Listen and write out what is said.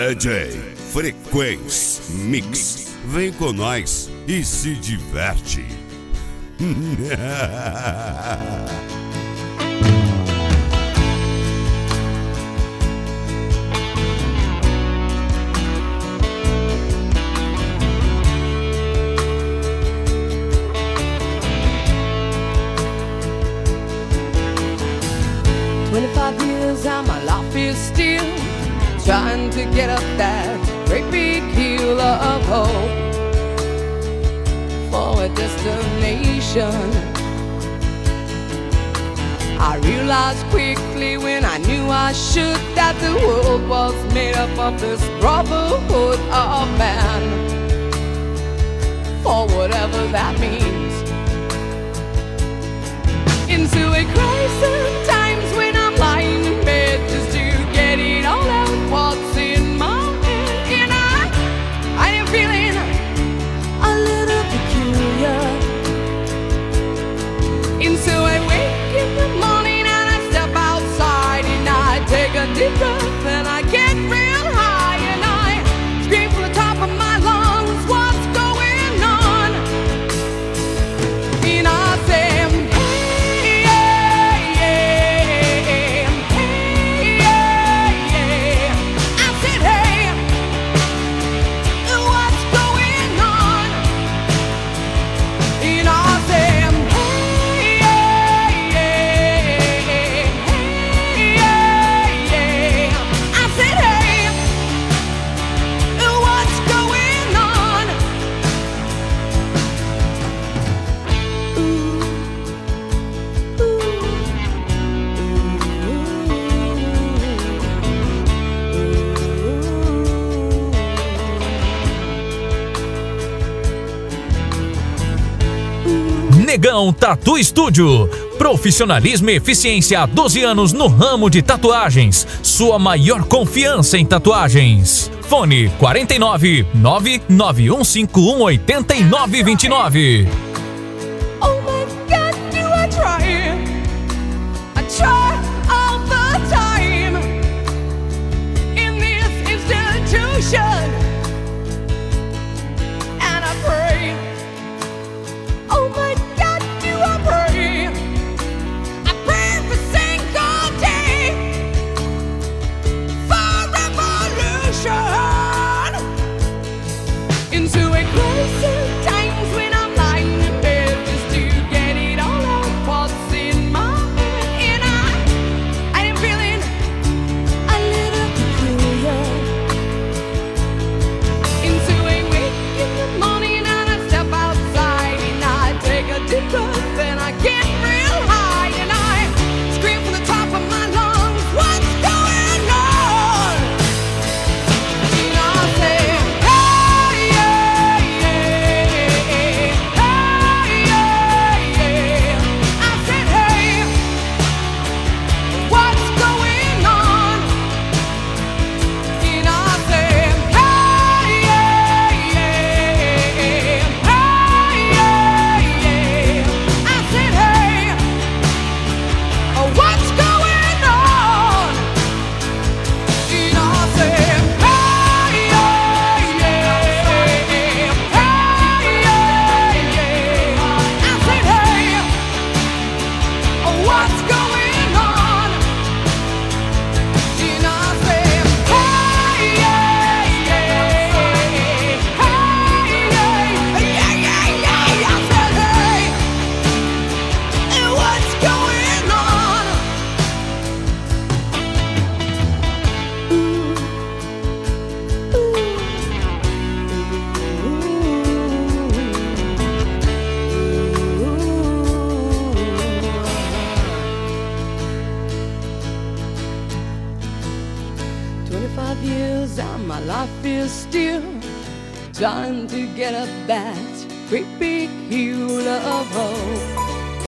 DJ Frequência Mix. Vem com nós e se diverte. 25 years and my life is still trying to get up that great big hill of hope for a destination. I realized quickly when I knew I should that the world was made up of this brotherhood of man, for whatever that means. Into a crisis times when I'm lying in bed just to get it all out what's in my head. And I am feeling a little peculiar. And so I wake in the morning and I step outside and I take a deep breath and I get real high and I scream from the top of my lungs, what's going on? And I say, Negão Tatu Estúdio. Profissionalismo e eficiência há 12 anos no ramo de tatuagens. Sua maior confiança em tatuagens. Fone 49 99151 8929. Oh my God, do I try? I try all the time in this institution, and I pray. Oh my God, do I pray? I pray every single day for revolution. Into a crisis times when I'm lying in bed just to get it all out what's in my head. And I am feeling a little peculiar. Into a wake in the morning and I step outside and I take a deep breath and I get real high and I scream from the top of my lungs, what's going on? And I say, hey, yeah, yeah, hey, yeah, yeah. I said, hey, what's going on? And I say, hey, yeah, yeah, hey, yeah, yeah. I said, hey, what's going on? And I said, hey, yeah, yeah, hey, yeah, yeah. I said, hey, what's going on? And I said, hey, yeah, yeah, hey, yeah, yeah. I said, hey, what's going on? Ooh. 25 years and my life is still trying to get up that great big hill of hope